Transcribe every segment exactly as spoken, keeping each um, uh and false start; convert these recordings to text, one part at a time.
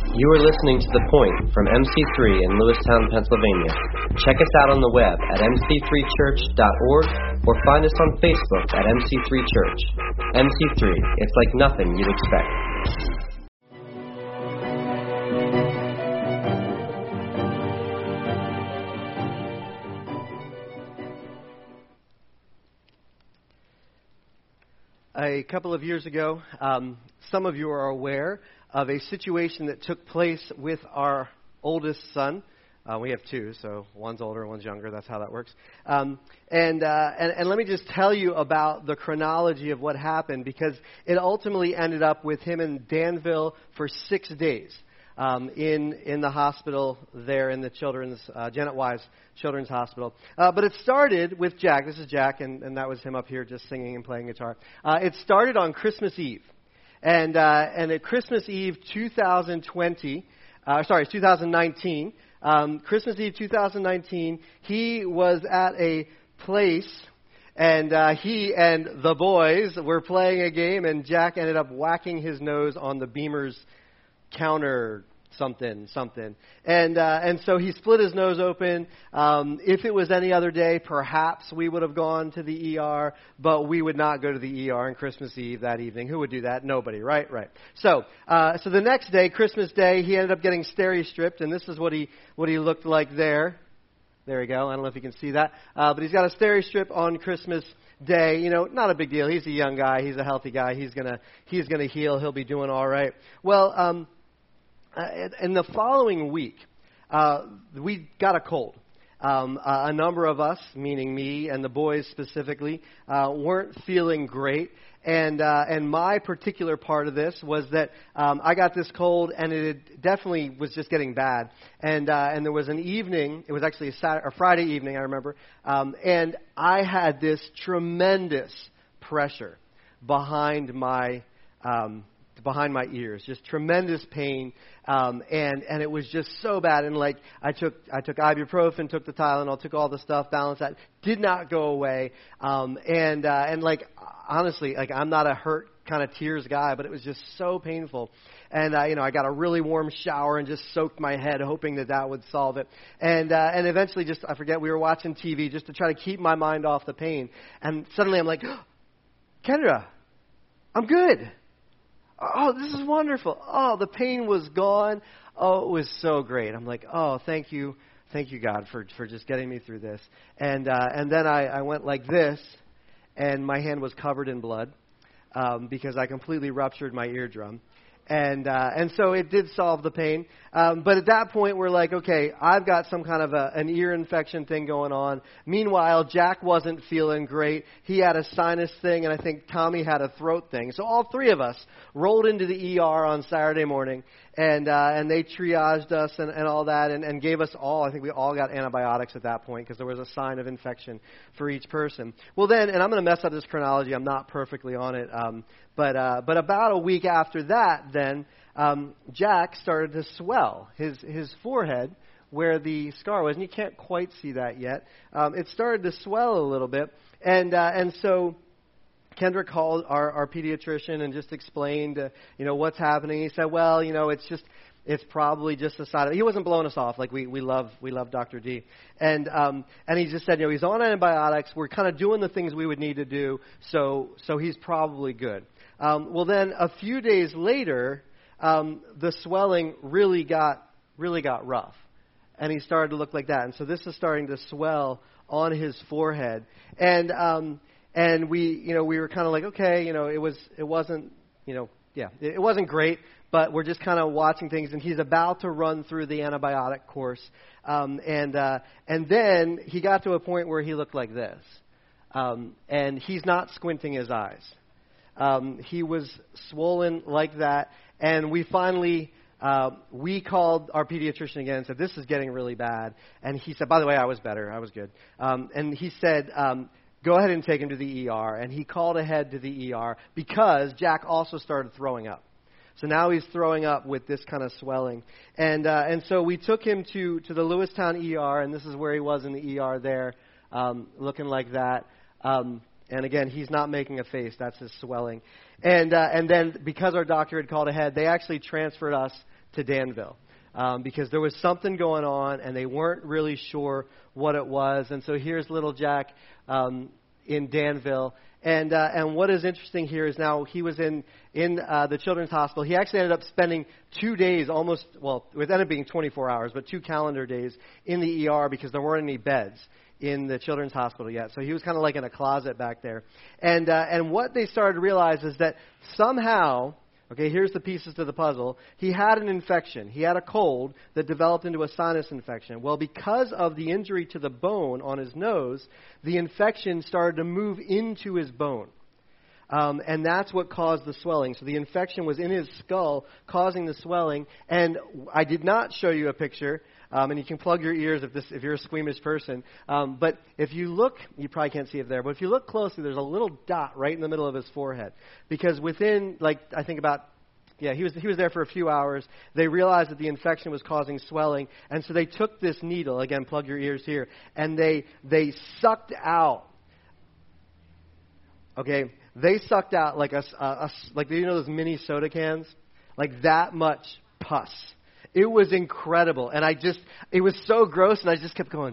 You are listening to The Point from M C three in Lewistown, Pennsylvania. Check us out on the web at m c three church dot org or find us on Facebook at M C three Church. M C three, it's like nothing you'd expect. A couple of years ago, um, some of you are aware of a situation that took place with our oldest son. Uh, we have two, so one's older, one's younger. That's how that works. Um, and, uh, and and let me just tell you about the chronology of what happened, because it ultimately ended up with him in Danville for six days um, in in the hospital there in the children's uh, Janet Wise Children's Hospital. Uh, but it started with Jack. This is Jack, and, and that was him up here just singing and playing guitar. Uh, it started on Christmas Eve. And uh, and at Christmas Eve two thousand twenty, uh, sorry, two thousand nineteen, um, Christmas Eve two thousand nineteen, he was at a place, and uh, he and the boys were playing a game, and Jack ended up whacking his nose on the Beamer's counter something, something. And uh, and so he split his nose open. Um, if it was any other day, perhaps we would have gone to the E R, but we would not go to the E R on Christmas Eve that evening. Who would do that? Nobody, right? Right. So uh, so the next day, Christmas Day, he ended up getting steri-stripped, and this is what he what he looked like there. There we go. I don't know if you can see that. Uh, but he's got a steri-strip on Christmas Day. You know, not a big deal. He's a young guy. He's a healthy guy. He's going to he's gonna heal. He'll be doing all right. Well, um, Uh, in the following week, uh, we got a cold. Um, uh, a number of us, meaning me and the boys specifically, uh, weren't feeling great. And uh, and my particular part of this was that um, I got this cold, and it definitely was just getting bad. And uh, and there was an evening. It was actually a Saturday, or Friday evening, I remember. Um, and I had this tremendous pressure behind my um, behind my ears, just tremendous pain, um, and and it was just so bad. And like I took I took ibuprofen, took the Tylenol, took all the stuff, balanced that, did not go away. Um, and uh, and like honestly, like I'm not a hurt kind of tears guy, but it was just so painful. And uh, you know, I got a really warm shower and just soaked my head, hoping that that would solve it. And uh, and eventually, just I forget, we were watching T V just to try to keep my mind off the pain. And suddenly, I'm like, Kendra, I'm good. Oh, this is wonderful. Oh, the pain was gone. Oh, it was so great. I'm like, oh, thank you. Thank you, God, for, for just getting me through this. And uh, and then I, I went like this, and my hand was covered in blood um, because I completely ruptured my eardrum. And uh, and so it did solve the pain. Um, but at that point, we're like, okay, I've got some kind of a, an ear infection thing going on. Meanwhile, Jack wasn't feeling great. He had a sinus thing, and I think Tommy had a throat thing. So all three of us rolled into the E R on Saturday morning, and uh, and they triaged us and, and all that, and, and gave us all, I think we all got antibiotics at that point because there was a sign of infection for each person. Well then, and I'm going to mess up this chronology. I'm not perfectly on it. Um, But uh, but about a week after that, then um, Jack started to swell his his forehead where the scar was, and you can't quite see that yet. Um, it started to swell a little bit, and uh, and so Kendra called our, our pediatrician and just explained uh, you know what's happening. He said, well, you know, it's just it's probably just a side of it. He wasn't blowing us off like we we love we love Doctor D, and um, and he just said, you know, he's on antibiotics. We're kind of doing the things we would need to do, so so he's probably good. Um, well, then a few days later, um, the swelling really got really got rough, and he started to look like that. And so this is starting to swell on his forehead, and um, and we you know we were kind of like, okay, you know, it was it wasn't you know yeah it, it wasn't great, but we're just kind of watching things. And he's about to run through the antibiotic course, um, and uh, and then he got to a point where he looked like this, um, and he's not squinting his eyes. Um, he was swollen like that, and we finally, uh, we called our pediatrician again and said, this is getting really bad. And he said, by the way, I was better. I was good. Um, and he said, um, go ahead and take him to the E R. And he called ahead to the E R because Jack also started throwing up. So now he's throwing up with this kind of swelling. And uh, and so we took him to, to the Lewistown E R, and this is where he was in the E R there, um, looking like that. Um And again, he's not making a face. That's his swelling. And uh, and then because our doctor had called ahead, they actually transferred us to Danville. Um, because there was something going on, and they weren't really sure what it was. And so here's little Jack um, in Danville. And uh, and what is interesting here is now he was in in uh, the Children's Hospital. He actually ended up spending two days, almost, well, it ended up being twenty-four hours, but two calendar days in the E R because there weren't any beds in the Children's Hospital yet. So he was kind of like in a closet back there. And uh, and what they started to realize is that somehow, okay, here's the pieces to the puzzle. He had an infection. He had a cold that developed into a sinus infection. Well, because of the injury to the bone on his nose, the infection started to move into his bone. Um, and that's what caused the swelling. So the infection was in his skull, causing the swelling. And I did not show you a picture. Um, and you can plug your ears if this if you're a squeamish person. Um, but if you look, you probably can't see it there, but if you look closely, there's a little dot right in the middle of his forehead. Because within, like, I think about, yeah, he was he was there for a few hours. They realized that the infection was causing swelling, and so they took this needle, again, plug your ears here, and they they sucked out, okay, they sucked out like a, a, a like, you know those mini soda cans? Like that much pus. It was incredible. And I just, it was so gross, and I just kept going,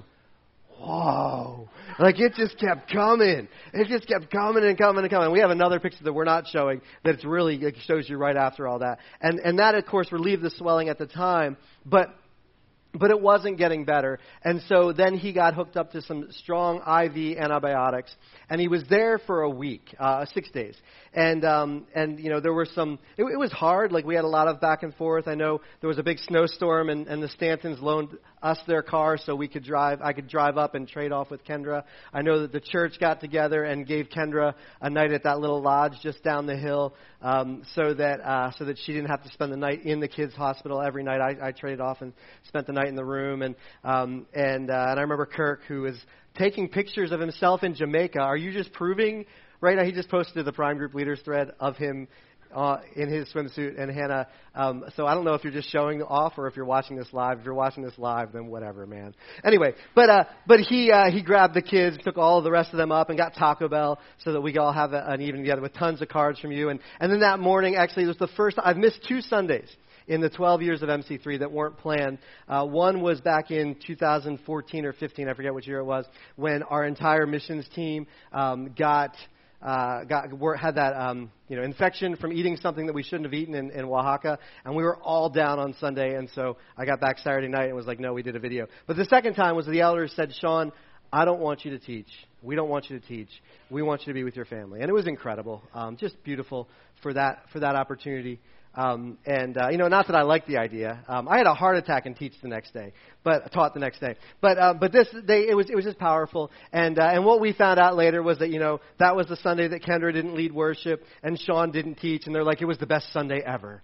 whoa. Like it just kept coming. It just kept coming and coming and coming. We have another picture that we're not showing that it's really, it shows you right after all that. And and that, of course, relieved the swelling at the time. But But it wasn't getting better. And so then he got hooked up to some strong I V antibiotics. And he was there for a week, uh, six days. And, um, and you know, there were some, it, it was hard. Like, we had a lot of back and forth. I know there was a big snowstorm, and, and the Stantons loaned us their car so we could drive, I could drive up and trade off with Kendra. I know that the church got together and gave Kendra a night at that little lodge just down the hill, um, so that, uh, so that she didn't have to spend the night in the kids' hospital every night. I, I traded off and spent the night in the room. And, um, and, uh, and I remember Kirk, who was taking pictures of himself in Jamaica. Are you just proving right now? He just posted the Prime Group Leaders thread of him uh, in his swimsuit. And Hannah, um, so I don't know if you're just showing off or if you're watching this live. If you're watching this live, then whatever, man. Anyway, but uh, but he uh, he grabbed the kids, took all of the rest of them up, and got Taco Bell so that we could all have a, an evening together with tons of cards from you. And and then that morning, actually, it was the first. I've missed two Sundays in the twelve years of M C three that weren't planned. Uh, one was back in two thousand fourteen or fifteen, I forget which year it was, when our entire missions team um, got uh, got were, had that um, you know infection from eating something that we shouldn't have eaten in, in Oaxaca, and we were all down on Sunday. And so I got back Saturday night and was like, no, we did a video. But the second time was the elders said, Sean, I don't want you to teach. We don't want you to teach. We want you to be with your family. And it was incredible, um, just beautiful for that for that opportunity. Um, and, uh, you know, not that I liked the idea. Um, I had a heart attack and teach the next day, but taught the next day. But, uh, but this, they, it was, it was just powerful. And, uh, and what we found out later was that, you know, that was the Sunday that Kendra didn't lead worship and Sean didn't teach. And they're like, it was the best Sunday ever.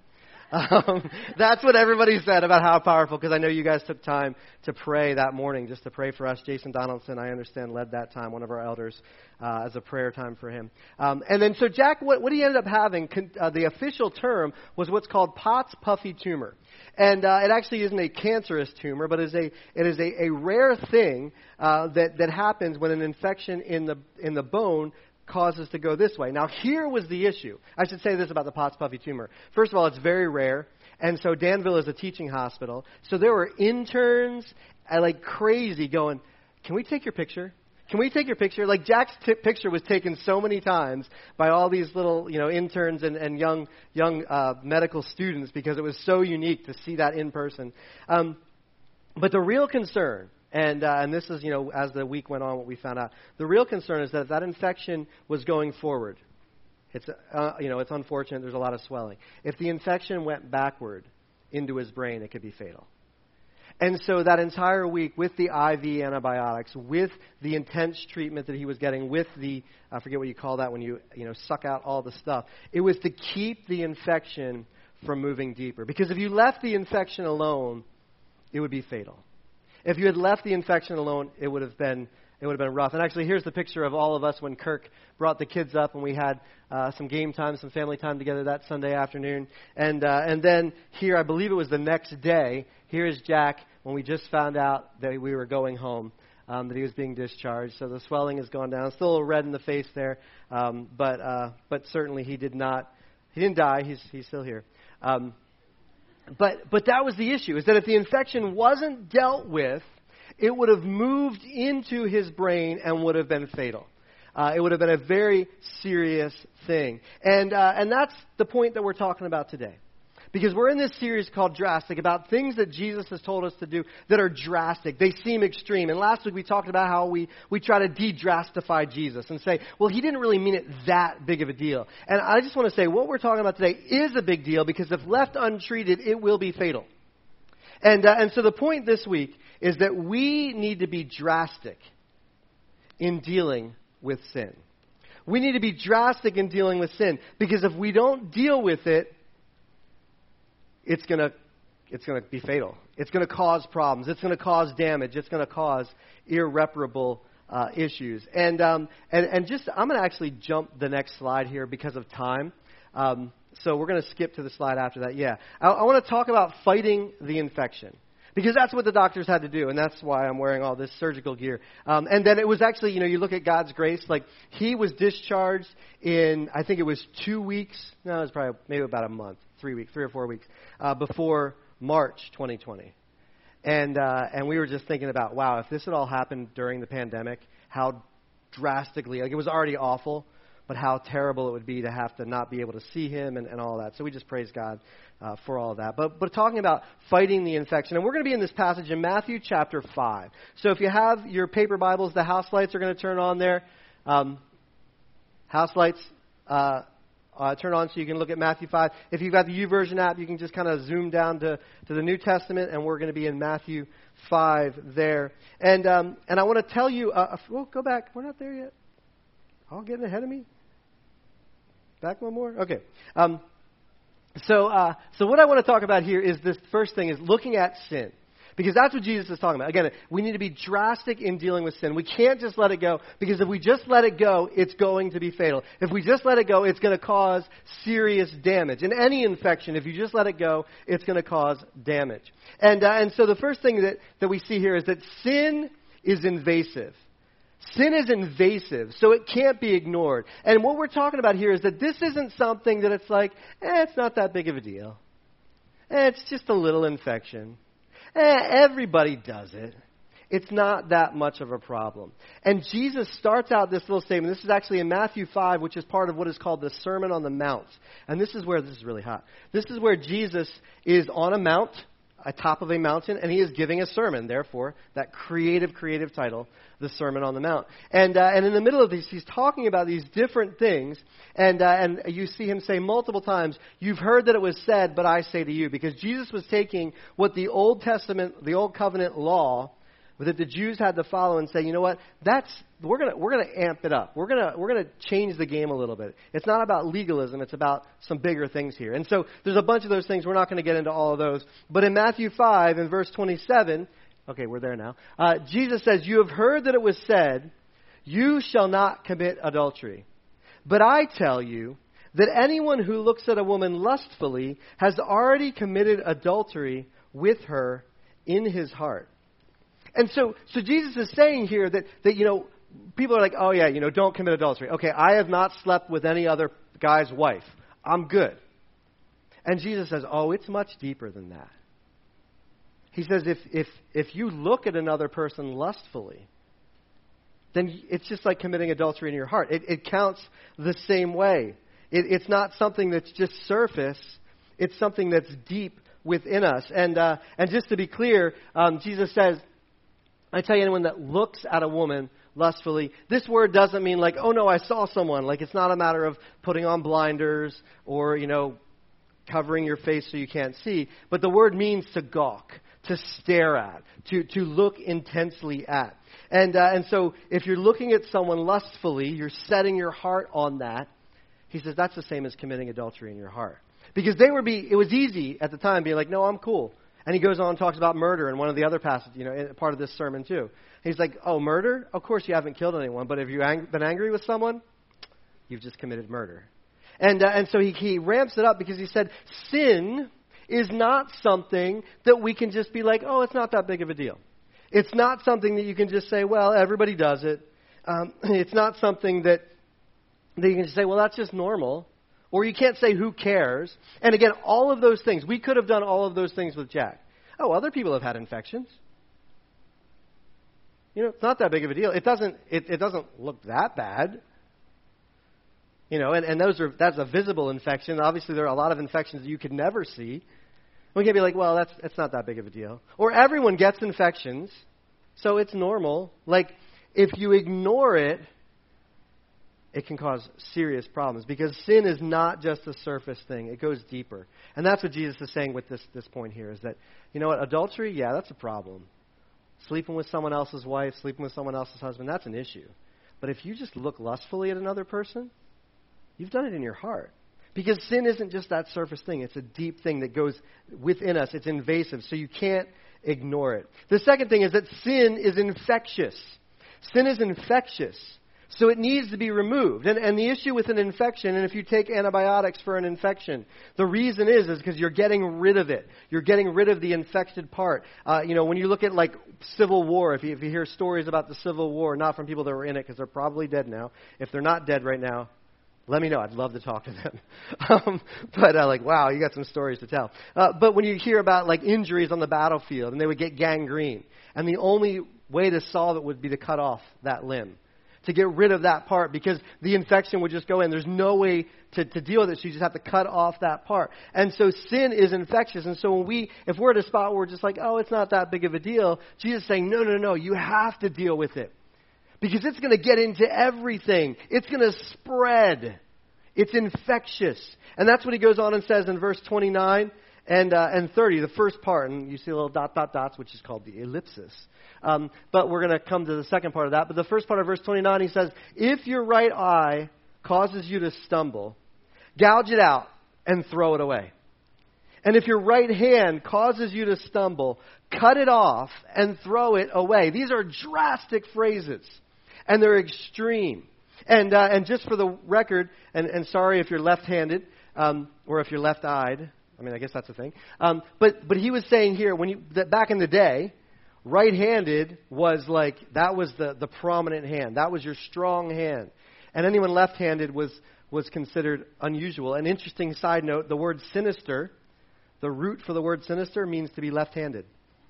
Um, that's what everybody said about how powerful, because I know you guys took time to pray that morning, just to pray for us. Jason Donaldson, I understand, led that time, one of our elders, uh, as a prayer time for him. Um, and then, so Jack, what, what he ended up having, con- uh, the official term was what's called Pott's Puffy tumor. And uh, it actually isn't a cancerous tumor, but is a, it is a, a rare thing uh, that, that happens when an infection in the in the bone causes to go this way. Now, here was the issue. I should say this about the Pott's Puffy tumor. First of all, it's very rare, and so Danville is a teaching hospital. So there were interns uh, like crazy going, can we take your picture? Can we take your picture? Like, Jack's t- picture was taken so many times by all these little, you know, interns and, and young young uh, medical students because it was so unique to see that in person. Um, but the real concern, And uh, and this is, you know, as the week went on, what we found out. The real concern is that if that infection was going forward, it's, uh, you know, it's unfortunate. There's a lot of swelling. If the infection went backward into his brain, it could be fatal. And so that entire week, with the I V antibiotics, with the intense treatment that he was getting, with the, I forget what you call that when you, you know, suck out all the stuff, it was to keep the infection from moving deeper. Because if you left the infection alone, it would be fatal. If you had left the infection alone, it would have been it would have been rough. And actually, here's the picture of all of us when Kirk brought the kids up and we had uh, some game time, some family time together that Sunday afternoon. And uh, and then here, I believe it was the next day, here is Jack when we just found out that we were going home, um, that he was being discharged. So the swelling has gone down. Still a little red in the face there, um, but uh, but certainly he did not he didn't die. He's he's still here. Um, But but that was the issue, is that if the infection wasn't dealt with, it would have moved into his brain and would have been fatal. Uh, it would have been a very serious thing. And uh, and that's the point that we're talking about today. Because we're in this series called Drastic, about things that Jesus has told us to do that are drastic. They seem extreme. And last week we talked about how we, we try to de-drastify Jesus and say, well, he didn't really mean it that big of a deal. And I just want to say what we're talking about today is a big deal, because if left untreated, it will be fatal. And uh, and so the point this week is that we need to be drastic in dealing with sin. We need to be drastic in dealing with sin, because if we don't deal with it, it's going to it's going to be fatal. It's going to cause problems. It's going to cause damage. It's going to cause irreparable uh, issues. And um, and and just I'm going to actually jump the next slide here because of time. Um, so we're going to skip to the slide after that. Yeah, I, I want to talk about fighting the infection, because that's what the doctors had to do, and that's why I'm wearing all this surgical gear. Um, and then it was actually, you know, you look at God's grace, like he was discharged in, I think it was two weeks. No, it was probably maybe about a month, three weeks, three or four weeks uh, before March twenty twenty. And uh, and we were just thinking about, wow, if this had all happened during the pandemic, how drastically, like it was already awful, but how terrible it would be to have to not be able to see him and, and all that. So we just praise God uh, for all of that. But but talking about fighting the infection, and we're going to be in this passage in Matthew chapter five. So if you have your paper Bibles, the house lights are going to turn on there. Um, house lights uh, uh, turn on so you can look at Matthew five. If you've got the YouVersion app, you can just kind of zoom down to, to the New Testament, and we're going to be in Matthew five there. And um, and I want to tell you, uh, well, go back. We're not there yet. All getting ahead of me? Back one more? Okay. Um, so uh, so what I want to talk about here is this first thing, is looking at sin. Because that's what Jesus is talking about. Again, we need to be drastic in dealing with sin. We can't just let it go, because if we just let it go, it's going to be fatal. If we just let it go, it's going to cause serious damage. In any infection, if you just let it go, it's going to cause damage. And uh, and so the first thing that, that we see here is that sin is invasive. Sin is invasive, so it can't be ignored. And what we're talking about here is that this isn't something that it's like, eh, it's not that big of a deal. Eh, it's just a little infection. Eh, everybody does it. It's not that much of a problem. And Jesus starts out this little statement. This is actually in Matthew five, which is part of what is called the Sermon on the Mount. And this is where, this is really hot. This is where Jesus is on a mount, atop of a mountain, and he is giving a sermon. Therefore, that creative, creative title, the Sermon on the Mount. And uh, and in the middle of this, he's talking about these different things, and uh, and you see him say multiple times, "You've heard that it was said, but I say to you," because Jesus was taking what the Old Testament, the Old Covenant law, that the Jews had to follow, and say, you know what, that's we're gonna we're gonna amp it up. We're gonna we're gonna change the game a little bit. It's not about legalism. It's about some bigger things here. And so there's a bunch of those things. We're not going to get into all of those. But in Matthew five, in verse twenty-seven, okay, we're there now. Uh, Jesus says, "You have heard that it was said, 'You shall not commit adultery.' But I tell you that anyone who looks at a woman lustfully has already committed adultery with her in his heart." And so, so Jesus is saying here that, that, you know, people are like, oh yeah, you know, don't commit adultery. Okay, I have not slept with any other guy's wife. I'm good. And Jesus says, oh, it's much deeper than that. He says, if if if you look at another person lustfully, then it's just like committing adultery in your heart. It, it counts the same way. It, it's not something that's just surface. It's something that's deep within us. And uh, and just to be clear, um, Jesus says, I tell you, anyone that looks at a woman lustfully, this word doesn't mean like, oh no, I saw someone. Like, it's not a matter of putting on blinders or, you know, covering your face so you can't see. But the word means to gawk, to stare at, to, to look intensely at. And uh, and so if you're looking at someone lustfully, you're setting your heart on that. He says that's the same as committing adultery in your heart. Because they would be, it was easy at the time being like, no, I'm cool. And he goes on and talks about murder in one of the other passages, you know, in part of this sermon too. He's like, oh, murder? Of course you haven't killed anyone, but have you ang- been angry with someone? You've just committed murder. And uh, and so he, he ramps it up because he said sin is not something that we can just be like, oh, it's not that big of a deal. It's not something that you can just say, well, everybody does it. Um, it's not something that, that you can just say, well, that's just normal. Or you can't say who cares. And again, all of those things, we could have done all of those things with Jack. Oh, other people have had infections. You know, it's not that big of a deal. It doesn't it, it doesn't look that bad. You know, and, and those are that's a visible infection. Obviously, there are a lot of infections that you could never see. We can be like, well, that's that's not that big of a deal. Or everyone gets infections, so it's normal. Like, if you ignore it, it can cause serious problems because sin is not just a surface thing. It goes deeper. And that's what Jesus is saying with this, this point here is that, you know what, adultery, yeah, that's a problem. Sleeping with someone else's wife, sleeping with someone else's husband, that's an issue. But if you just look lustfully at another person, you've done it in your heart. Because sin isn't just that surface thing. It's a deep thing that goes within us. It's invasive, so you can't ignore it. The second thing is that sin is infectious. Sin is infectious, so it needs to be removed. And, and the issue with an infection, and if you take antibiotics for an infection, the reason is is because you're getting rid of it. You're getting rid of the infected part. Uh, you know, when you look at like Civil War, if you, if you hear stories about the Civil War, not from people that were in it because they're probably dead now. If they're not dead right now, let me know. I'd love to talk to them. um, but uh, like, wow, you got some stories to tell. Uh, but when you hear about like injuries on the battlefield, and they would get gangrene, and the only way to solve it would be to cut off that limb, to get rid of that part, because the infection would just go in. There's no way to, to deal with it, so you just have to cut off that part. And so sin is infectious. And so when we, if we're at a spot where we're just like, oh, it's not that big of a deal, Jesus is saying, no, no, no, you have to deal with it. Because it's going to get into everything. It's going to spread. It's infectious. And that's what he goes on and says in verse twenty-nine and uh, and thirty, the first part. And you see a little dot, dot, dots, which is called the ellipsis. Um, but we're going to come to the second part of that. But the first part of verse twenty-nine, he says, if your right eye causes you to stumble, gouge it out and throw it away. And if your right hand causes you to stumble, cut it off and throw it away. These are drastic phrases. And they're extreme. And uh, and just for the record, and, and sorry if you're left-handed um, or if you're left-eyed. I mean, I guess that's a thing. Um, but but he was saying here, when you that back in the day, right-handed was like, that was the, the prominent hand. That was your strong hand. And anyone left-handed was, was considered unusual. An interesting side note, the word sinister, the root for the word sinister means to be left-handed.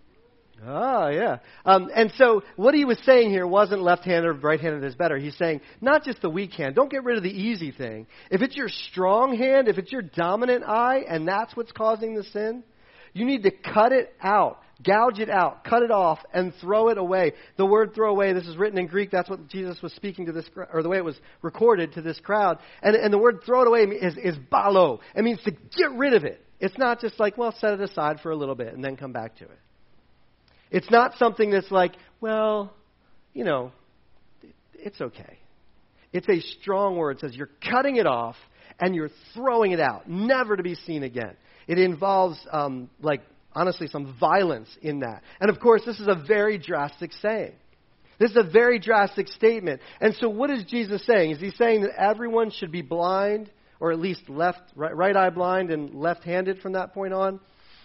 Ah, yeah. Um, and so what he was saying here wasn't left-handed or right-handed is better. He's saying not just the weak hand. Don't get rid of the easy thing. If it's your strong hand, if it's your dominant eye, and that's what's causing the sin, you need to cut it out, gouge it out, cut it off, and throw it away. The word throw away, this is written in Greek. That's what Jesus was speaking to this, or the way it was recorded to this crowd. And, and the word throw it away is, is balo. It means to get rid of it. It's not just like, well, set it aside for a little bit and then come back to it. It's not something that's like, well, you know, it's okay. It's a strong word. It says you're cutting it off and you're throwing it out, never to be seen again. It involves, um, like, honestly, some violence in that. And, of course, this is a very drastic saying. This is a very drastic statement. And so what is Jesus saying? Is he saying that everyone should be blind, or at least left, right, right eye blind and left-handed from that point on?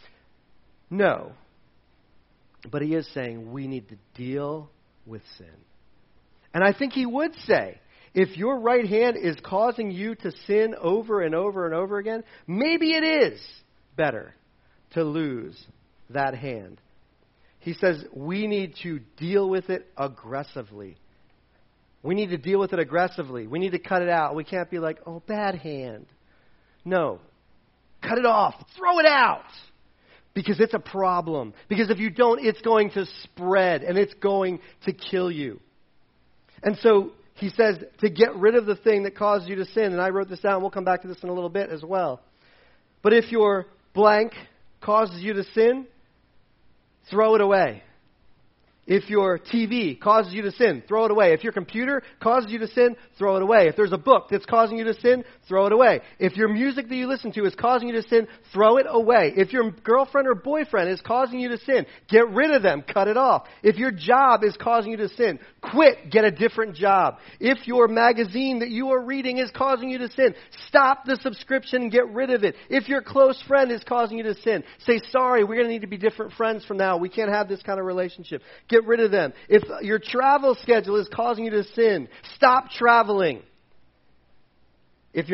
No. But he is saying we need to deal with sin. And I think he would say, if your right hand is causing you to sin over and over and over again, maybe it is better to lose that hand. He says we need to deal with it aggressively. We need to deal with it aggressively. We need to cut it out. We can't be like, oh, bad hand. No. Cut it off. Throw it out. Because it's a problem. Because if you don't, it's going to spread and it's going to kill you. And so he says to get rid of the thing that causes you to sin. And I wrote this down. We'll come back to this in a little bit as well. But if your blank causes you to sin, throw it away. If your T V causes you to sin, throw it away. If your computer causes you to sin, throw it away. If there's a book that's causing you to sin, throw it away. If your music that you listen to is causing you to sin, throw it away. If your girlfriend or boyfriend is causing you to sin, get rid of them, cut it off. If your job is causing you to sin, quit, get a different job. If your magazine that you are reading is causing you to sin, stop the subscription and get rid of it. If your close friend is causing you to sin, say, sorry, we're going to need to be different friends from now. We can't have this kind of relationship. Get rid of them. If your travel schedule is causing you to sin, stop traveling. If your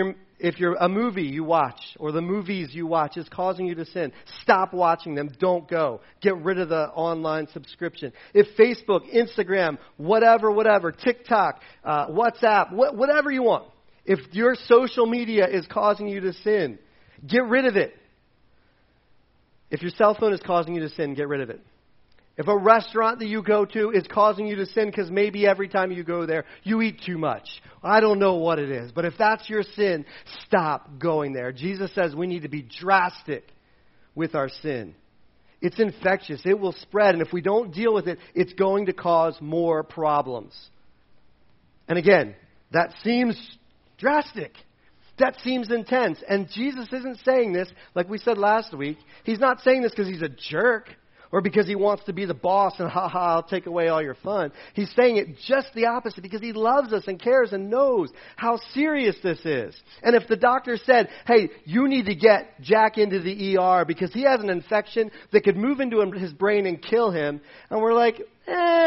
if you're a movie you watch or the movies you watch is causing you to sin, stop watching them. Don't go. Get rid of the online subscription. If Facebook, Instagram, whatever, whatever, TikTok, uh, WhatsApp, wh- whatever you want, if your social media is causing you to sin, get rid of it. If your cell phone is causing you to sin, get rid of it. If a restaurant that you go to is causing you to sin because maybe every time you go there, you eat too much. I don't know what it is. But if that's your sin, stop going there. Jesus says we need to be drastic with our sin. It's infectious. It will spread. And if we don't deal with it, it's going to cause more problems. And again, that seems drastic. That seems intense. And Jesus isn't saying this, like we said last week. He's not saying this because he's a jerk. Or because he wants to be the boss and ha ha, I'll take away all your fun. He's saying it just the opposite because he loves us and cares and knows how serious this is. And if the doctor said, hey, you need to get Jack into the E R because he has an infection that could move into his brain and kill him. And we're like, eh.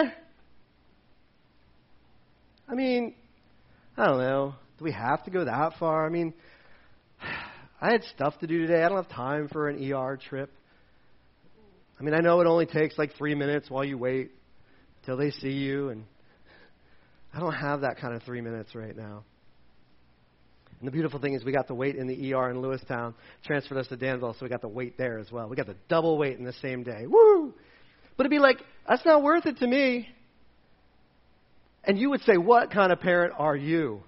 I mean, I don't know. Do we have to go that far? I mean, I had stuff to do today. I don't have time for an E R trip. I mean, I know it only takes like three minutes while you wait till they see you, and I don't have that kind of three minutes right now. And the beautiful thing is we got to wait in the E R in Lewistown, transferred us to Danville, so we got to wait there as well. We got to double wait in the same day. Woo! But it'd be like, that's not worth it to me. And you would say, what kind of parent are you?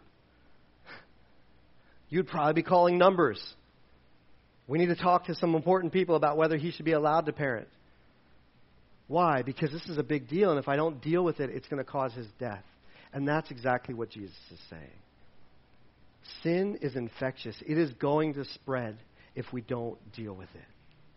You'd probably be calling numbers. We need to talk to some important people about whether he should be allowed to parent. Why? Because this is a big deal, and if I don't deal with it, it's going to cause his death. And that's exactly what Jesus is saying. Sin is infectious. It is going to spread if we don't deal with it.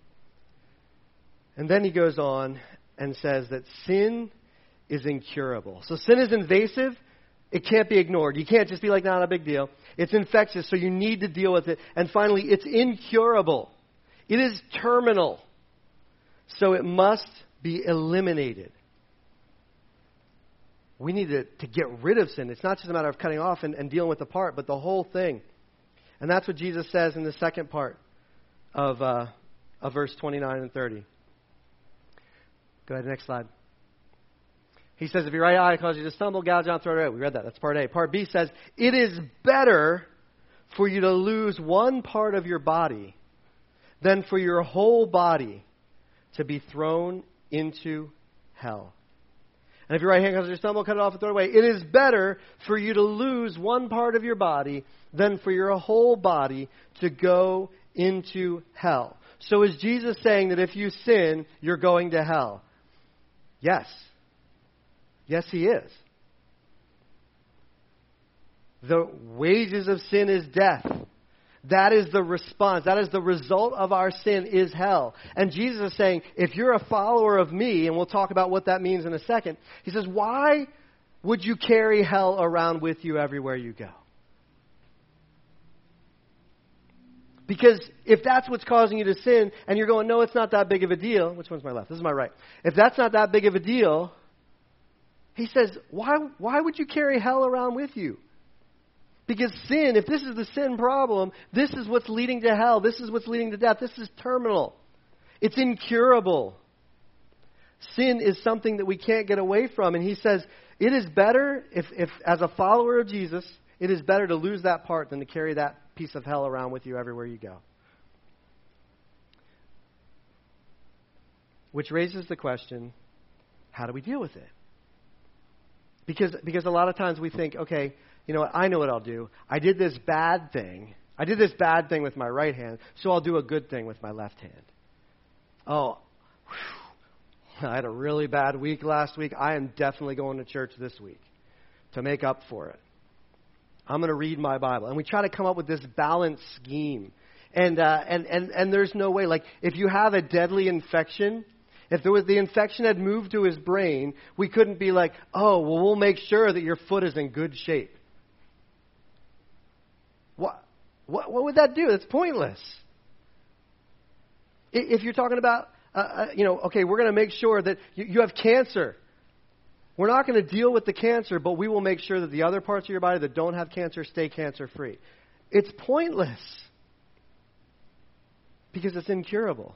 And then he goes on and says that sin is incurable. So sin is invasive. It can't be ignored. You can't just be like, not a big deal. It's infectious, so you need to deal with it. And finally, it's incurable. It is terminal. So it must be eliminated. We need to, to get rid of sin. It's not just a matter of cutting off and, and dealing with the part, but the whole thing. And that's what Jesus says in the second part of, uh, of verse twenty-nine and thirty. Go ahead, next slide. He says, if your right eye causes you to stumble, gouge out, throw it out. We read that. That's part A. Part B says, it is better for you to lose one part of your body than for your whole body to be thrown into hell. And if your right hand causes you to stumble, cut it off and throw it away. It is better for you to lose one part of your body than for your whole body to go into hell. So is Jesus saying that if you sin, you're going to hell? Yes. Yes, he is. The wages of sin is death. That is the response. That is the result of our sin is hell. And Jesus is saying, if you're a follower of me, and we'll talk about what that means in a second, he says, why would you carry hell around with you everywhere you go? Because if that's what's causing you to sin, and you're going, no, it's not that big of a deal. Which one's my left? This is my right. If that's not that big of a deal, he says, why, why would you carry hell around with you? Because sin, if this is the sin problem, this is what's leading to hell. This is what's leading to death. This is terminal. It's incurable. Sin is something that we can't get away from. And he says, it is better, if, if as a follower of Jesus, it is better to lose that part than to carry that piece of hell around with you everywhere you go. Which raises the question, how do we deal with it? Because because a lot of times we think, okay, you know what, I know what I'll do. I did this bad thing. I did this bad thing with my right hand, so I'll do a good thing with my left hand. Oh, whew, I had a really bad week last week. I am definitely going to church this week to make up for it. I'm going to read my Bible. And we try to come up with this balanced scheme. And, uh, and, and, and there's no way. Like, if you have a deadly infection, if there was the infection had moved to his brain, we couldn't be like, oh, well, we'll make sure that your foot is in good shape. What, what, what would that do? It's pointless. If you're talking about, uh, uh, you know, okay, we're going to make sure that you, you have cancer. We're not going to deal with the cancer, but we will make sure that the other parts of your body that don't have cancer stay cancer-free. it's pointless because it's incurable.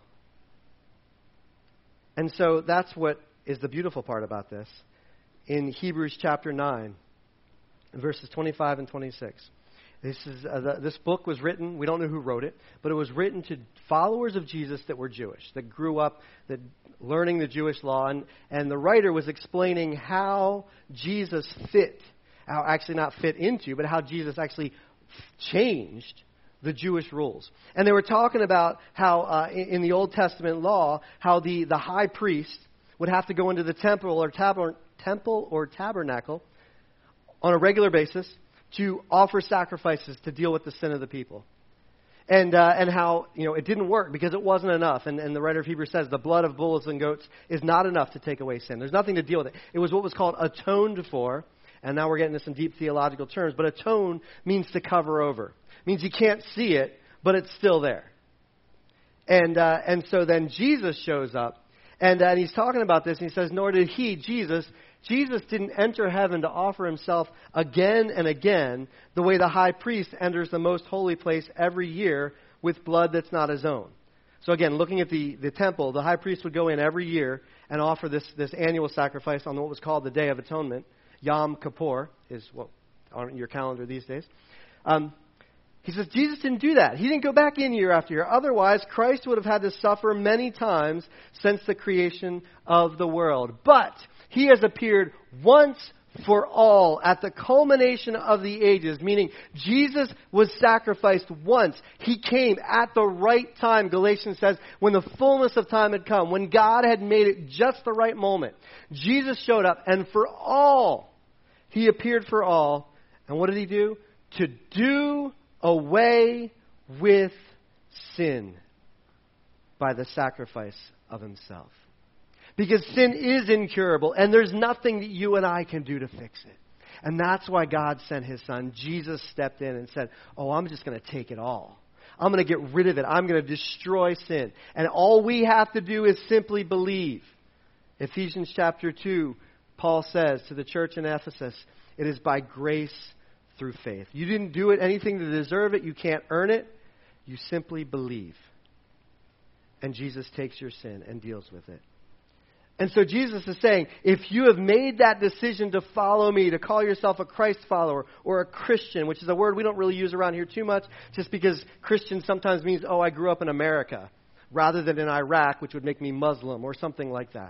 And so that's what is the beautiful part about this. In Hebrews chapter nine, verses twenty-five and twenty-six. This is uh, the, this book was written, we don't know who wrote it, but it was written to followers of Jesus that were Jewish, that grew up that learning the Jewish law. And, and the writer was explaining how Jesus fit, how actually not fit into, but how Jesus actually changed the Jewish rules. And they were talking about how uh, in, in the Old Testament law, how the, the high priest would have to go into the temple or tab- temple or tabernacle on a regular basis to offer sacrifices to deal with the sin of the people. And uh, and how, you know, it didn't work because it wasn't enough. And, and the writer of Hebrews says the blood of bulls and goats is not enough to take away sin. There's nothing to deal with it. It was what was called atoned for. And now we're getting into some deep theological terms. But atone means to cover over. It means you can't see it, but it's still there. And uh, and so then Jesus shows up. And, uh, and he's talking about this. And he says, nor did he, Jesus... Jesus didn't enter heaven to offer himself again and again the way the high priest enters the most holy place every year with blood that's not his own. So again, looking at the, the temple, the high priest would go in every year and offer this, this annual sacrifice on what was called the Day of Atonement. Yom Kippur is what on your calendar these days. Um, he says Jesus didn't do that. He didn't go back in year after year. Otherwise, Christ would have had to suffer many times since the creation of the world. But he has appeared once for all at the culmination of the ages, meaning Jesus was sacrificed once. He came at the right time, Galatians says, when the fullness of time had come, when God had made it just the right moment. Jesus showed up, and for all, he appeared for all. And what did he do? To do away with sin by the sacrifice of himself. Because sin is incurable, and there's nothing that you and I can do to fix it. And that's why God sent his son. Jesus stepped in and said, oh, I'm just going to take it all. I'm going to get rid of it. I'm going to destroy sin. And all we have to do is simply believe. Ephesians chapter two, Paul says to the church in Ephesus, it is by grace through faith. You didn't do it anything to deserve it. You can't earn it. You simply believe. And Jesus takes your sin and deals with it. And so Jesus is saying, if you have made that decision to follow me, to call yourself a Christ follower or a Christian, which is a word we don't really use around here too much, just because Christian sometimes means, oh, I grew up in America, rather than in Iraq, which would make me Muslim or something like that.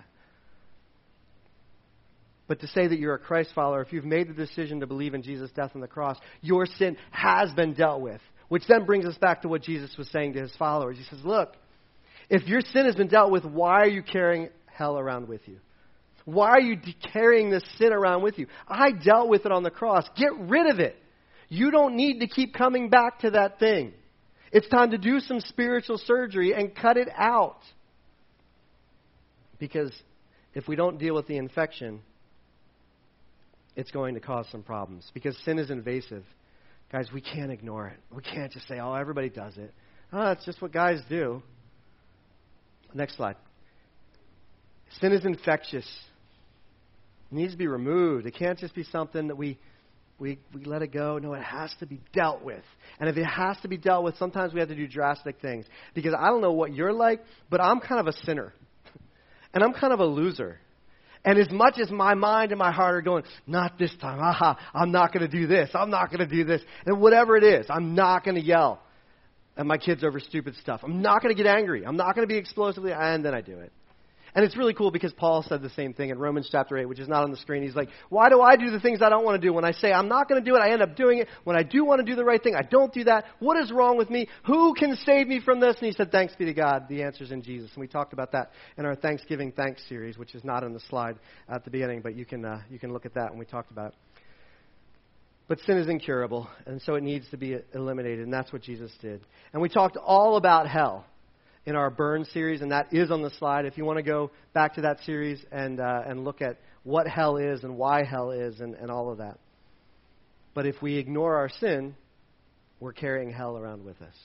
But to say that you're a Christ follower, if you've made the decision to believe in Jesus' death on the cross, your sin has been dealt with. Which then brings us back to what Jesus was saying to his followers. He says, look, if your sin has been dealt with, why are you carrying hell around with you? Why are you carrying this sin around with you? I dealt with it on the cross. Get rid of it. You don't need to keep coming back to that thing. It's time to do some spiritual surgery and cut it out. Because if we don't deal with the infection, it's going to cause some problems. Because sin is invasive. Guys, we can't ignore it. We can't just say, oh, everybody does it. Oh, it's just what guys do. Next slide. Sin is infectious. It needs to be removed. It can't just be something that we, we we let it go. No, it has to be dealt with. And if it has to be dealt with, sometimes we have to do drastic things. Because I don't know what you're like, but I'm kind of a sinner. And I'm kind of a loser. And as much as my mind and my heart are going, not this time. Aha, I'm not going to do this. I'm not going to do this. And whatever it is, I'm not going to yell at my kids over stupid stuff. I'm not going to get angry. I'm not going to be explosively, and then I do it. And it's really cool because Paul said the same thing in Romans chapter eight, which is not on the screen. He's like, why do I do the things I don't want to do? When I say I'm not going to do it, I end up doing it. When I do want to do the right thing, I don't do that. What is wrong with me? Who can save me from this? And he said, thanks be to God. The answer's in Jesus. And we talked about that in our Thanksgiving Thanks series, which is not on the slide at the beginning, but you can uh, you can look at that when we talked about it. But sin is incurable, and so it needs to be eliminated, and that's what Jesus did. And we talked all about hell in our Burn series, and that is on the slide. If you want to go back to that series and uh, and look at what hell is and why hell is and, and all of that. But if we ignore our sin, we're carrying hell around with us.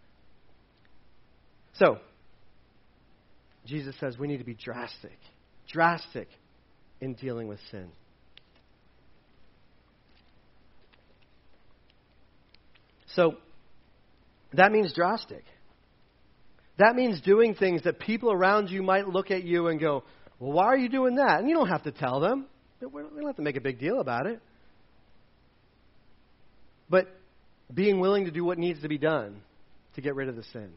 So, Jesus says we need to be drastic, drastic in dealing with sin. So, that means drastic. That means doing things that people around you might look at you and go, well, why are you doing that? And you don't have to tell them. We don't have to make a big deal about it. But being willing to do what needs to be done to get rid of the sin.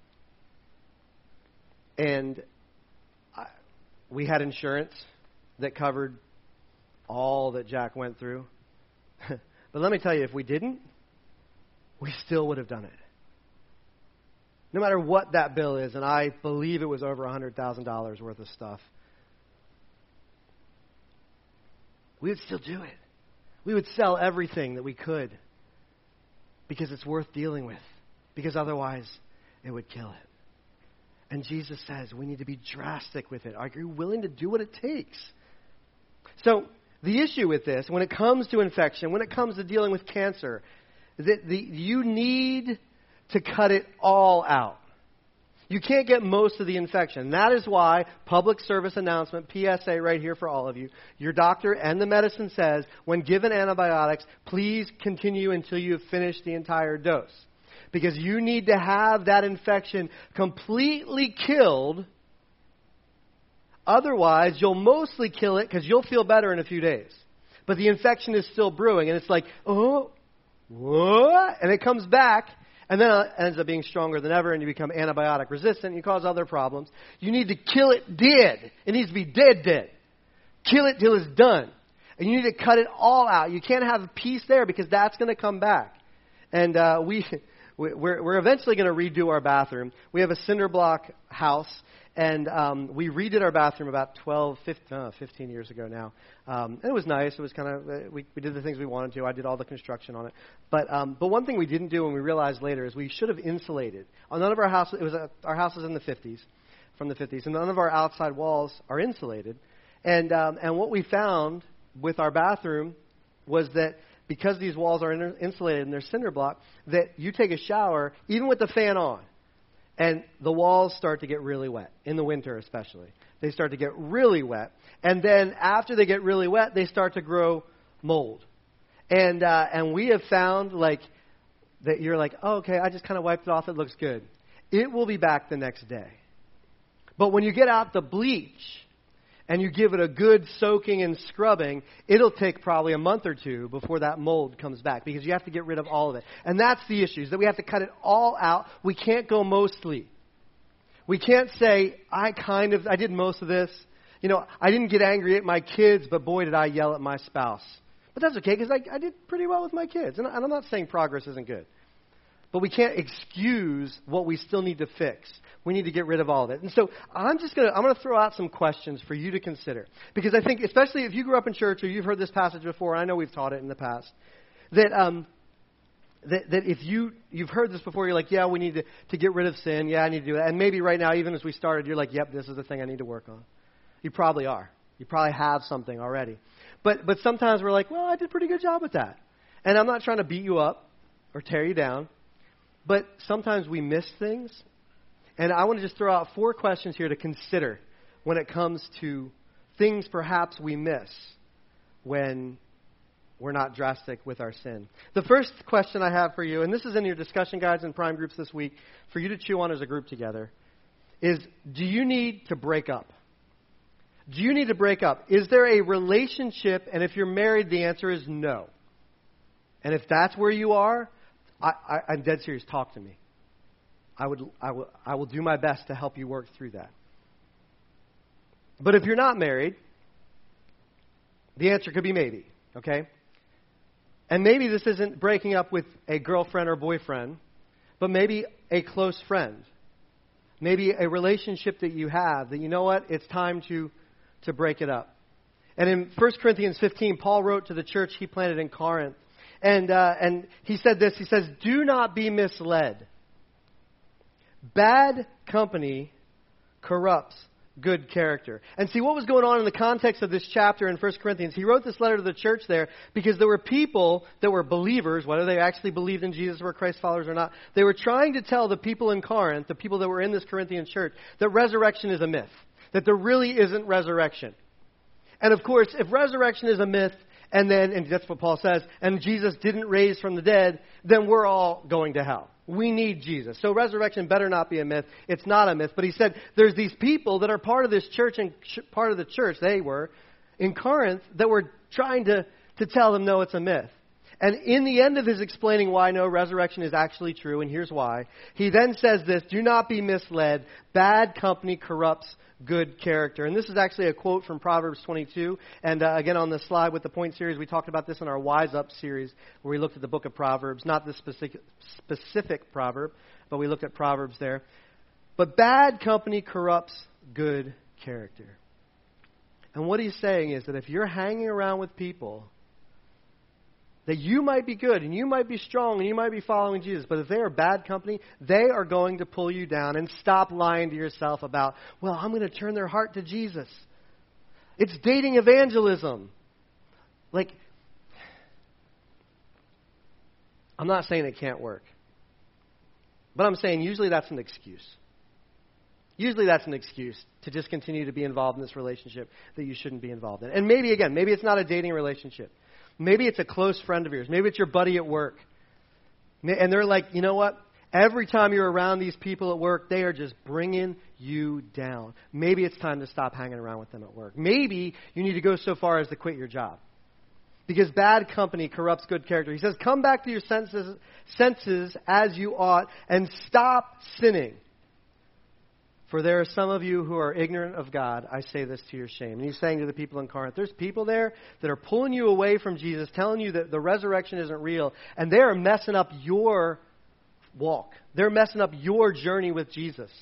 And I, we had insurance that covered all that Jack went through. But let me tell you, if we didn't, we still would have done it. No matter what that bill is, and I believe it was over one hundred thousand dollars worth of stuff, we would still do it. We would sell everything that we could because it's worth dealing with, because otherwise it would kill it. And Jesus says we need to be drastic with it. Are you willing to do what it takes? So the issue with this, when it comes to infection, when it comes to dealing with cancer, that the, you need to cut it all out. You can't get most of the infection. That is why, public service announcement, P S A right here for all of you, your doctor and the medicine says, when given antibiotics, please continue until you have finished the entire dose. Because you need to have that infection completely killed. Otherwise, you'll mostly kill it because you'll feel better in a few days. But the infection is still brewing, and it's like, oh, what? And it comes back. And then it ends up being stronger than ever, and you become antibiotic resistant, and you cause other problems. You need to kill it dead. It needs to be dead, dead. Kill it till it's done. And you need to cut it all out. You can't have a piece there because that's going to come back. And uh, we, we're, we're eventually going to redo our bathroom. We have a cinder block house, and um, we redid our bathroom about twelve, fifteen, uh, fifteen years ago now. Um, and it was nice. It was kind of, uh, we, we did the things we wanted to. I did all the construction on it. But um, but one thing we didn't do, and we realized later, is we should have insulated. On none of our houses, it was a, our house is in the fifties, from the fifties, and none of our outside walls are insulated. And um, and what we found with our bathroom was that because these walls are in, insulated and they're cinder block, that you take a shower, even with the fan on, and the walls start to get really wet, in the winter especially. They start to get really wet. And then after they get really wet, they start to grow mold. And uh, and we have found, like, that you're like, oh, okay, I just kind of wiped it off. It looks good. It will be back the next day. But when you get out the bleach and you give it a good soaking and scrubbing, it'll take probably a month or two before that mold comes back because you have to get rid of all of it. And that's the issue, is that we have to cut it all out. We can't go mostly. We can't say, I kind of, I did most of this. You know, I didn't get angry at my kids, but boy, did I yell at my spouse. But that's okay, because I, I did pretty well with my kids. And, and I'm not saying progress isn't good. But we can't excuse what we still need to fix. We need to get rid of all of it. And so I'm just going to, I'm going to throw out some questions for you to consider. Because I think, especially if you grew up in church or you've heard this passage before, and I know we've taught it in the past, that um, that, that if you, you've heard this before, you're like, yeah, we need to, to get rid of sin. Yeah, I need to do that. And maybe right now, even as we started, you're like, yep, this is the thing I need to work on. You probably are. You probably have something already. But but sometimes we're like, well, I did a pretty good job with that. And I'm not trying to beat you up or tear you down. But sometimes we miss things. And I want to just throw out four questions here to consider when it comes to things perhaps we miss when we're not drastic with our sin. The first question I have for you, and this is in your discussion guides and prime groups this week, for you to chew on as a group together, is do you need to break up? Do you need to break up? Is there a relationship? And if you're married, the answer is no. And if that's where you are, I, I, I'm dead serious. Talk to me. I would, I will, I will do my best to help you work through that. But if you're not married, the answer could be maybe. Okay? And maybe this isn't breaking up with a girlfriend or boyfriend, but maybe a close friend. Maybe a relationship that you have that, you know what, it's time to, to break it up. And in First Corinthians fifteen, Paul wrote to the church he planted in Corinth. And uh, and he said this, he says, do not be misled. Bad company corrupts good character. And see, what was going on in the context of this chapter in First Corinthians, he wrote this letter to the church there because there were people that were believers, whether they actually believed in Jesus or were Christ followers or not. They were trying to tell the people in Corinth, the people that were in this Corinthian church, that resurrection is a myth, that there really isn't resurrection. And of course, if resurrection is a myth and then, and that's what Paul says, and Jesus didn't raise from the dead, then we're all going to hell. We need Jesus. So resurrection better not be a myth. It's not a myth. But he said there's these people that are part of this church and ch- part of the church, they were, in Corinth, that were trying to, to tell them, no, it's a myth. And in the end of his explaining why no, resurrection is actually true, and here's why, he then says this, do not be misled. Bad company corrupts good character. And this is actually a quote from Proverbs twenty-two. And uh, again, on the slide with the point series, we talked about this in our Wise Up series, where we looked at the book of Proverbs, not this specific, specific proverb, but we looked at Proverbs there. But bad company corrupts good character. And what he's saying is that if you're hanging around with people that you might be good and you might be strong and you might be following Jesus, but if they are bad company, they are going to pull you down. And stop lying to yourself about, well, I'm going to turn their heart to Jesus. It's dating evangelism. Like, I'm not saying it can't work, but I'm saying usually that's an excuse. Usually that's an excuse to just continue to be involved in this relationship that you shouldn't be involved in. And maybe, again, maybe it's not a dating relationship. Maybe it's a close friend of yours. Maybe it's your buddy at work. And they're like, you know what? Every time you're around these people at work, they are just bringing you down. Maybe it's time to stop hanging around with them at work. Maybe you need to go so far as to quit your job. Because bad company corrupts good character. He says, come back to your senses, senses as you ought and stop sinning. For there are some of you who are ignorant of God. I say this to your shame. And he's saying to the people in Corinth, there's people there that are pulling you away from Jesus, telling you that the resurrection isn't real, and they are messing up your walk. They're messing up your journey with Jesus.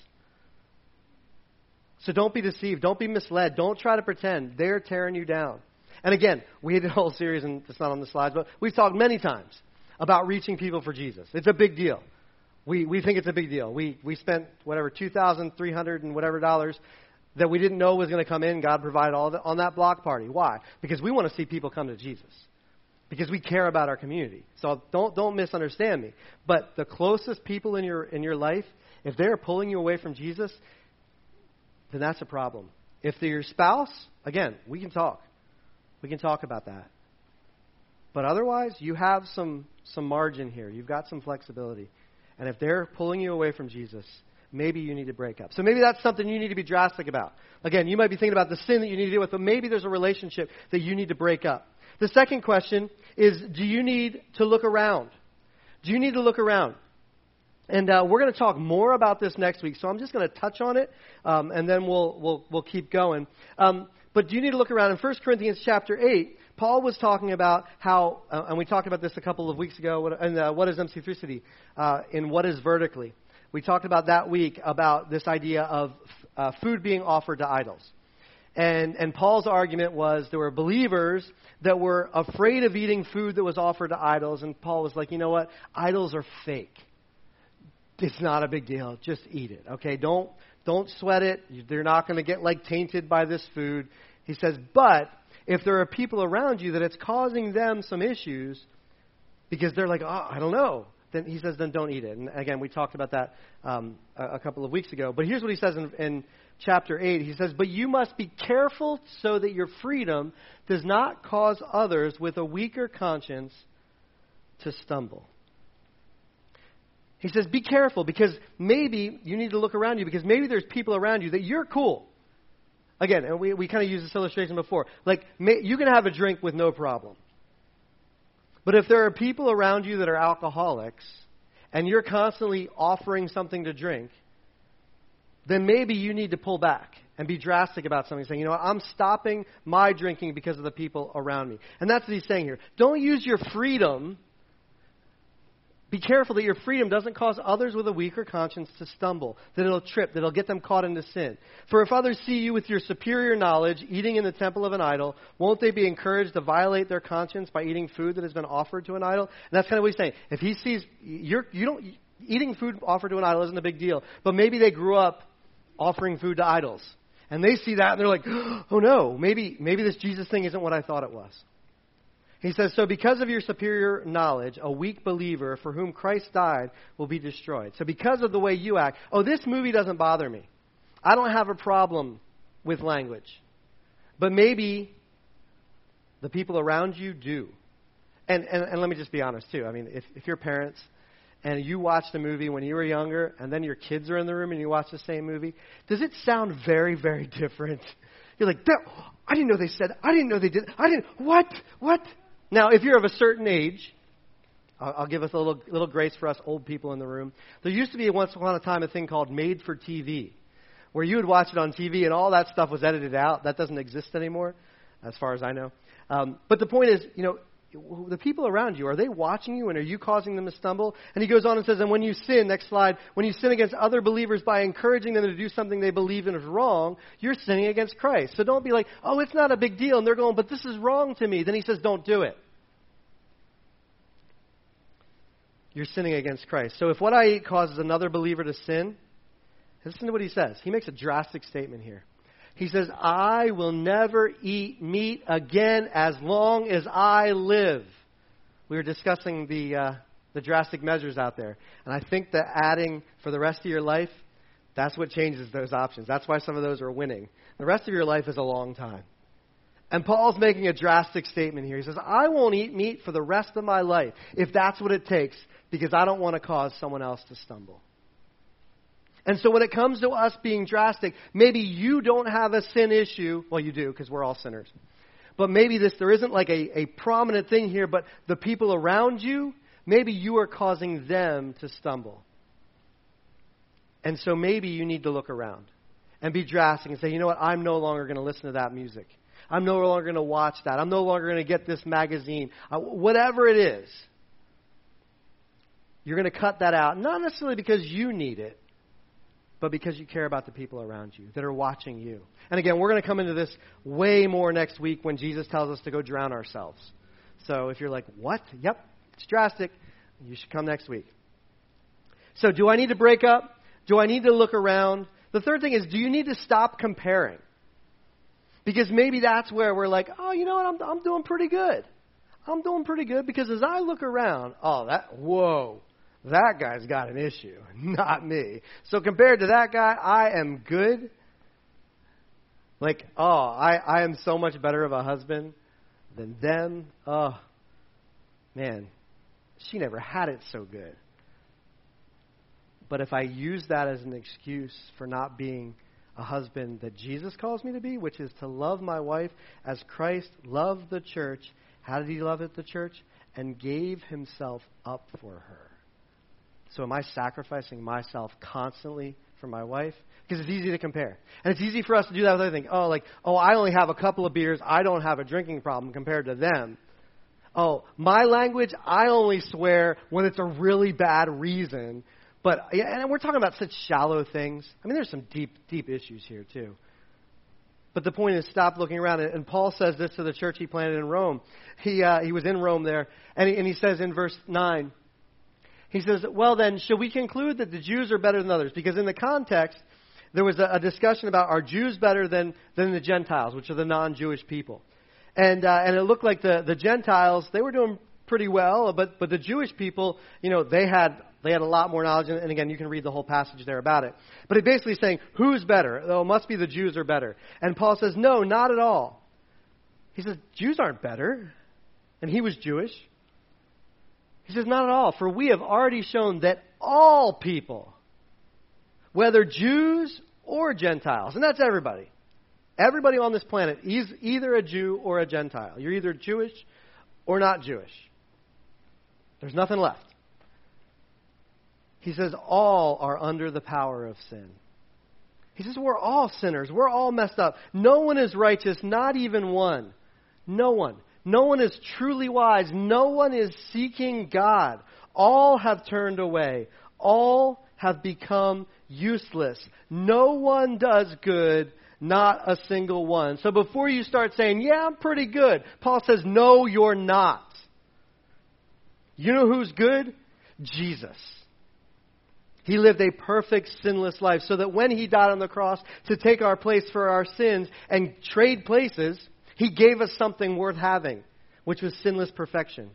So don't be deceived. Don't be misled. Don't try to pretend. They're tearing you down. And again, we did a whole series, and it's not on the slides, but we've talked many times about reaching people for Jesus. It's a big deal. We we think it's a big deal. We we spent whatever two thousand three hundred and whatever dollars that we didn't know was going to come in. God provided all that on that block party. Why? Because we want to see people come to Jesus. Because we care about our community. So don't don't misunderstand me. But the closest people in your in your life, if they're pulling you away from Jesus, then that's a problem. If they're your spouse, again, we can talk. We can talk about that. But otherwise, you have some some margin here. You've got some flexibility. And if they're pulling you away from Jesus, maybe you need to break up. So maybe that's something you need to be drastic about. Again, you might be thinking about the sin that you need to deal with, but maybe there's a relationship that you need to break up. The second question is, do you need to look around? Do you need to look around? And uh, we're going to talk more about this next week, so I'm just going to touch on it, um, and then we'll we'll we'll keep going. Um, but do you need to look around? In First Corinthians chapter eight, Paul was talking about how, uh, and we talked about this a couple of weeks ago, what, in uh, What is M C three City, uh, in What is Vertically. We talked about that week about this idea of uh, food being offered to idols. And, and Paul's argument was there were believers that were afraid of eating food that was offered to idols, and Paul was like, you know what, idols are fake. It's not a big deal. Just eat it, okay? Don't, don't sweat it. They're not going to get like tainted by this food. He says, but if there are people around you that it's causing them some issues because they're like, oh, I don't know, then he says, then don't eat it. And again, we talked about that um, a, a couple of weeks ago. But here's what he says in, in chapter eight. He says, but you must be careful so that your freedom does not cause others with a weaker conscience to stumble. He says, be careful because maybe you need to look around you because maybe there's people around you that you're cool. Again, and we, we kind of used this illustration before. Like, may, you can have a drink with no problem. But if there are people around you that are alcoholics, and you're constantly offering something to drink, then maybe you need to pull back and be drastic about something, saying, you know what, I'm stopping my drinking because of the people around me. And that's what he's saying here. Don't use your freedom. Be careful that your freedom doesn't cause others with a weaker conscience to stumble, that it'll trip, that it'll get them caught into sin. For if others see you with your superior knowledge eating in the temple of an idol, won't they be encouraged to violate their conscience by eating food that has been offered to an idol? And that's kind of what he's saying. If he sees you're, you don't eating food offered to an idol isn't a big deal, but maybe they grew up offering food to idols, and they see that and they're like, oh no, maybe maybe this Jesus thing isn't what I thought it was. He says, so because of your superior knowledge, a weak believer for whom Christ died will be destroyed. So because of the way you act, oh, this movie doesn't bother me. I don't have a problem with language. But maybe The people around you do. And, and, and let me just be honest, too. I mean, if, if you're parents and you watched a movie when you were younger and then your kids are in the room and you watch the same movie, does it sound very, very different? You're like, I didn't know they said, I didn't know they did, I didn't, what, what? Now, if you're of a certain age, I'll, I'll give us a little, little grace for us old people in the room. There used to be once upon a time a thing called Made for T V, where you would watch it on T V and all that stuff was edited out. That doesn't exist anymore, as far as I know. Um, but the point is, you know, the people around you, are they watching you and are you causing them to stumble? And he goes on and says, and when you sin, next slide, when you sin against other believers by encouraging them to do something they believe in is wrong, you're sinning against Christ. So don't be like, oh, it's not a big deal. And they're going, but this is wrong to me. Then he says, don't do it. You're sinning against Christ. So if what I eat causes another believer to sin, listen to what he says. He makes a drastic statement here. He says, I will never eat meat again as long as I live. We were discussing the uh, the drastic measures out there. And I think that adding for the rest of your life, that's what changes those options. That's why some of those are winning. The rest of your life is a long time. And Paul's making a drastic statement here. He says, I won't eat meat for the rest of my life if that's what it takes, because I don't want to cause someone else to stumble. And so when it comes to us being drastic, maybe you don't have a sin issue. Well, you do, because we're all sinners. But maybe this there isn't like a, a prominent thing here, but the people around you, maybe you are causing them to stumble. And so maybe you need to look around and be drastic and say, you know what, I'm no longer going to listen to that music. I'm no longer going to watch that. I'm no longer going to get this magazine. Uh, whatever it is, you're going to cut that out. Not necessarily because you need it, but because you care about the people around you that are watching you. And again, we're going to come into this way more next week when Jesus tells us to go drown ourselves. So if you're like, what? Yep, it's drastic. You should come next week. So do I need to break up? Do I need to look around? The third thing is, do you need to stop comparing? Because maybe that's where we're like, oh, you know what, I'm, I'm doing pretty good. I'm doing pretty good because as I look around, oh, that, whoa. That guy's got an issue, not me. So compared to that guy, I am good. Like, oh, I, I am so much better of a husband than them. Oh, man, she never had it so good. But if I use that as an excuse for not being a husband that Jesus calls me to be, which is to love my wife as Christ loved the church. How did he love it, the church? And gave himself up for her. So am I sacrificing myself constantly for my wife? Because it's easy to compare. And it's easy for us to do that with other things. Oh, like, oh, I only have a couple of beers. I don't have a drinking problem compared to them. Oh, my language, I only swear when it's a really bad reason. But, and we're talking about such shallow things. I mean, there's some deep, deep issues here, too. But the point is, stop looking around. And Paul says this to the church he planted in Rome. He uh, he was in Rome there. And he, and he says in verse nine, he says, well then, shall we conclude that the Jews are better than others? Because in the context, there was a, a discussion about, are Jews better than, than the Gentiles, which are the non-Jewish people? And uh, and it looked like the, the Gentiles, they were doing pretty well, but but the Jewish people, you know, they had they had a lot more knowledge. And, and again, you can read the whole passage there about it. But it basically is saying, who's better? Oh, it must be the Jews are better. And Paul says, no, not at all. He says, Jews aren't better. And he was Jewish. He says, not at all, for we have already shown that all people, whether Jews or Gentiles, and that's everybody, everybody on this planet is either a Jew or a Gentile. You're either Jewish or not Jewish. There's nothing left. He says, all are under the power of sin. He says, we're all sinners. We're all messed up. No one is righteous, not even one. No one. No one is truly wise. No one is seeking God. All have turned away. All have become useless. No one does good, not a single one. So before you start saying, yeah, I'm pretty good, Paul says, no, you're not. You know who's good? Jesus. He lived a perfect, sinless life so that when he died on the cross to take our place for our sins and trade places, he gave us something worth having, which was sinless perfection.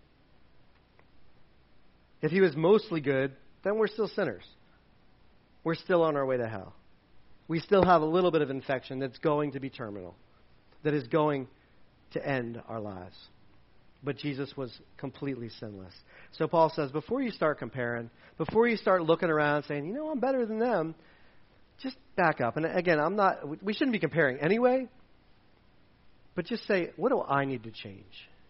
If he was mostly good, then we're still sinners. We're still on our way to hell. We still have a little bit of infection that's going to be terminal, that is going to end our lives. But Jesus was completely sinless. So Paul says, before you start comparing, before you start looking around saying, you know, I'm better than them, just back up. And again, I'm not, we shouldn't be comparing anyway, but just say, what do I need to change?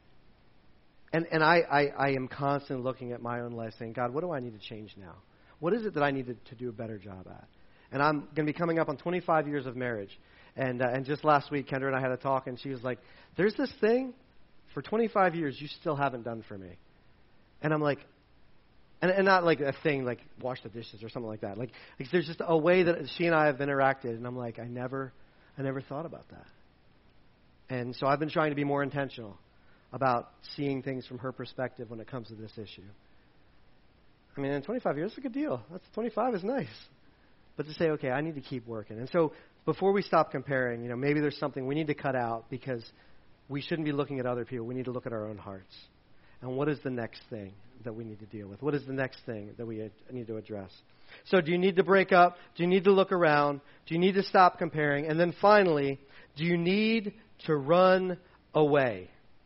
And and I, I, I am constantly looking at my own life saying, God, what do I need to change now? What is it that I need to, to do a better job at? And I'm going to be coming up on twenty-five years of marriage. And uh, and just last week, Kendra and I had a talk, and she was like, there's this thing for twenty-five years you still haven't done for me. And I'm like, and, and not like a thing like wash the dishes or something like that. Like, like there's just a way that she and I have interacted, and I'm like, I never, I never thought about that. And so I've been trying to be more intentional about seeing things from her perspective when it comes to this issue. I mean, in twenty-five years, it's a good deal. That's twenty-five is nice. But to say, okay, I need to keep working. And so before we stop comparing, you know, maybe there's something we need to cut out because we shouldn't be looking at other people. We need to look at our own hearts. And what is the next thing that we need to deal with? What is the next thing that we need to address? So do you need to break up? Do you need to look around? Do you need to stop comparing? And then finally, do you need to run away?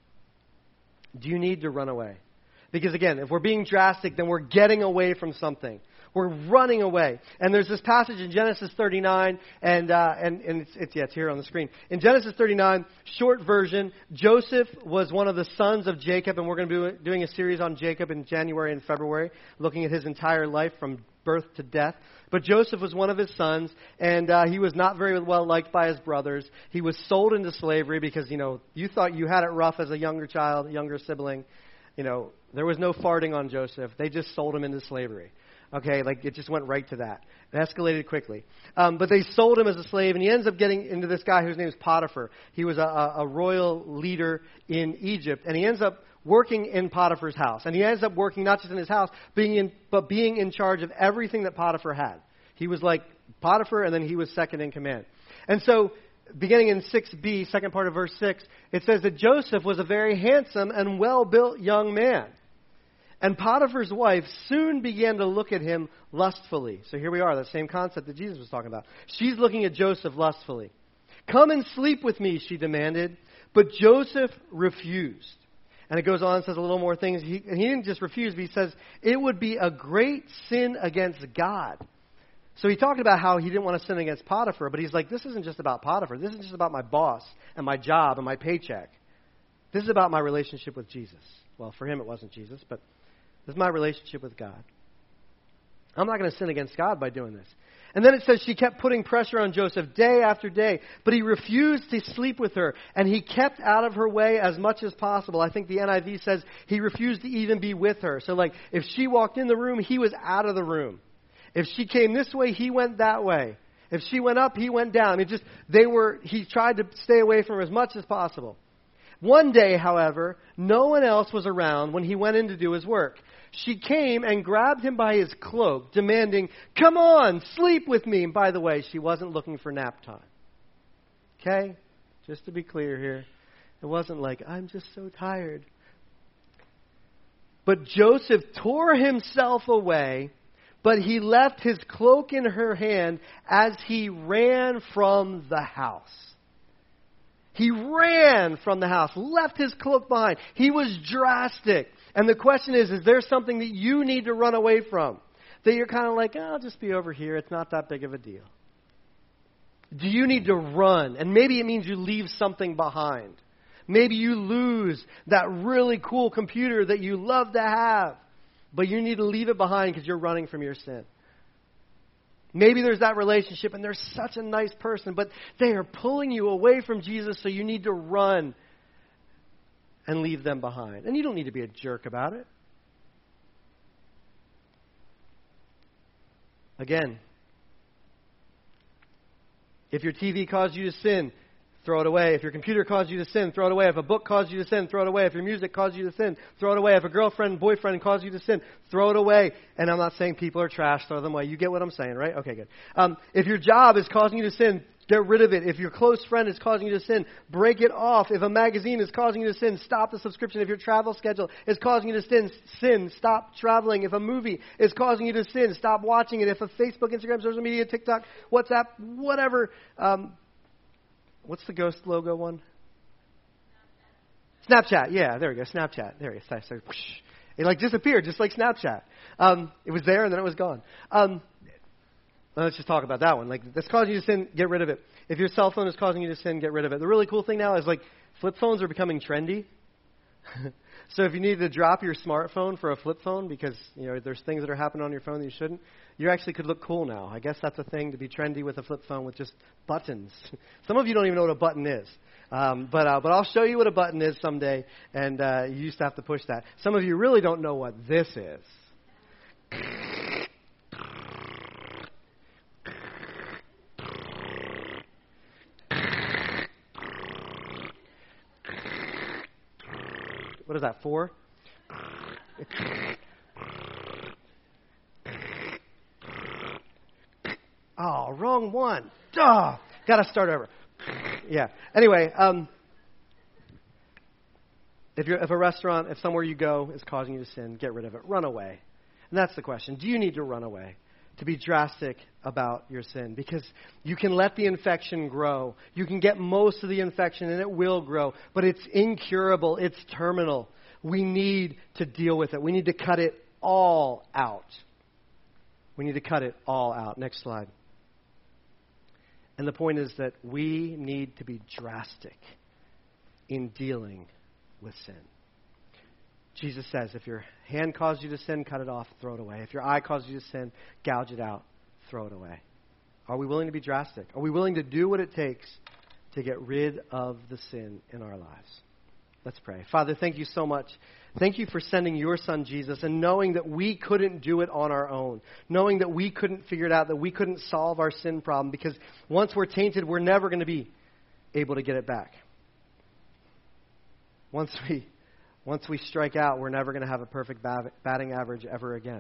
Do you need to run away? Because again, if we're being drastic, then we're getting away from something. We're running away. And there's this passage in Genesis thirty-nine, and uh, and, and it's, it's, yeah, it's here on the screen. In Genesis thirty-nine, short version, Joseph was one of the sons of Jacob, and we're going to be doing a series on Jacob in January and February, looking at his entire life from birth to death. But Joseph was one of his sons, and uh, he was not very well liked by his brothers. He was sold into slavery because, you know, you thought you had it rough as a younger child, younger sibling. You know, there was no farting on Joseph. They just sold him into slavery. Okay, like it just went right to that. It escalated quickly. Um, but they sold him as a slave, and he ends up getting into this guy whose name is Potiphar. He was a, a royal leader in Egypt, and he ends up working in Potiphar's house. And he ends up working not just in his house, being in, but being in charge of everything that Potiphar had. He was like Potiphar, and then he was second in command. And so, beginning in six b, second part of verse six, it says that Joseph was a very handsome and well-built young man. And Potiphar's wife soon began to look at him lustfully. So here we are, that same concept that Jesus was talking about. She's looking at Joseph lustfully. Come and sleep with me, she demanded. But Joseph refused. And it goes on and says a little more things. He, and he didn't just refuse, but he says, it would be a great sin against God. So he talked about how he didn't want to sin against Potiphar, but he's like, this isn't just about Potiphar. This isn't just about my boss and my job and my paycheck. This is about my relationship with Jesus. Well, for him it wasn't Jesus, but this is my relationship with God. I'm not going to sin against God by doing this. And then it says she kept putting pressure on Joseph day after day, but he refused to sleep with her, and he kept out of her way as much as possible. I think the N I V says he refused to even be with her. So like if she walked in the room, he was out of the room. If she came this way, he went that way. If she went up, he went down. It just they were he tried to stay away from her as much as possible. One day, however, no one else was around when he went in to do his work. She came and grabbed him by his cloak, demanding, come on, sleep with me. And by the way, she wasn't looking for nap time. Okay? Just to be clear here. It wasn't like, I'm just so tired. But Joseph tore himself away, but he left his cloak in her hand as he ran from the house. He ran from the house, left his cloak behind. He was drastic. And the question is, is there something that you need to run away from? That you're kind of like, oh, I'll just be over here. It's not that big of a deal. Do you need to run? And maybe it means you leave something behind. Maybe you lose that really cool computer that you love to have. But you need to leave it behind because you're running from your sin. Maybe there's that relationship and they're such a nice person, but they are pulling you away from Jesus, so you need to run and leave them behind. And you don't need to be a jerk about it. Again, if your T V caused you to sin, throw it away. If your computer caused you to sin, throw it away. If a book caused you to sin, throw it away. If your music caused you to sin, throw it away. If a girlfriend, boyfriend caused you to sin, throw it away. And I'm not saying people are trash, throw them away. You get what I'm saying, right? Okay, good. Um, if your job is causing you to sin, get rid of it. If your close friend is causing you to sin, break it off. If a magazine is causing you to sin, stop the subscription. If your travel schedule is causing you to sin, sin, stop traveling. If a movie is causing you to sin, stop watching it. If a Facebook, Instagram, social media, TikTok, WhatsApp, whatever, um, what's the ghost logo one? Snapchat, yeah, there we go, Snapchat. There we go. So, whoosh, it like disappeared, just like Snapchat. Um, it was there and then it was gone. Um, let's just talk about that one. Like, that's causing you to sin, get rid of it. If your cell phone is causing you to sin, get rid of it. The really cool thing now is like flip phones are becoming trendy. So if you need to drop your smartphone for a flip phone because, you know, there's things that are happening on your phone that you shouldn't, you actually could look cool now. I guess that's a thing, to be trendy with a flip phone with just buttons. Some of you don't even know what a button is. Um, but uh, but I'll show you what a button is someday, and uh, you used to have to push that. Some of you really don't know what this is. What is that for? Oh, wrong one. Duh. Got to start over. Yeah. Anyway, um, if you're if a restaurant, if somewhere you go is causing you to sin, get rid of it. Run away. And that's the question. Do you need to run away? To be drastic about your sin? Because you can let the infection grow. You can get most of the infection and it will grow. But it's incurable. It's terminal. We need to deal with it. We need to cut it all out. We need to cut it all out. Next slide. And the point is that we need to be drastic in dealing with sin. Jesus says, if your hand caused you to sin, cut it off, throw it away. If your eye caused you to sin, gouge it out, throw it away. Are we willing to be drastic? Are we willing to do what it takes to get rid of the sin in our lives? Let's pray. Father, thank you so much. Thank you for sending your son, Jesus, and knowing that we couldn't do it on our own, knowing that we couldn't figure it out, that we couldn't solve our sin problem, because once we're tainted, we're never going to be able to get it back. Once we, once we strike out, we're never going to have a perfect bat- batting average ever again.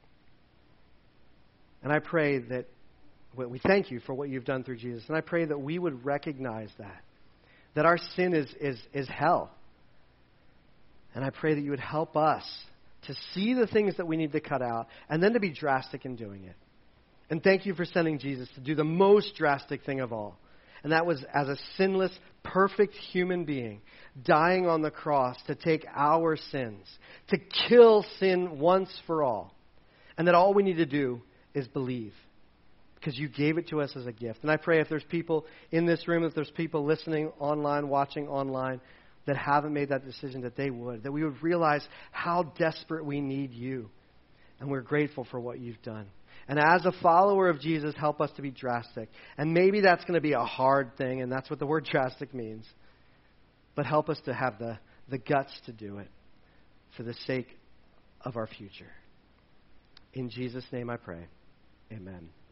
And I pray that, well, we thank you for what you've done through Jesus, and I pray that we would recognize that, that our sin is is is hell. And I pray that you would help us to see the things that we need to cut out and then to be drastic in doing it. And thank you for sending Jesus to do the most drastic thing of all. And that was as a sinless, perfect human being, dying on the cross to take our sins, to kill sin once for all. And that all we need to do is believe, because you gave it to us as a gift. And I pray if there's people in this room, if there's people listening online, watching online, that haven't made that decision, that they would. That we would realize how desperate we need you. And we're grateful for what you've done. And as a follower of Jesus, help us to be drastic. And maybe that's going to be a hard thing, and that's what the word drastic means. But help us to have the, the guts to do it for the sake of our future. In Jesus' name I pray. Amen.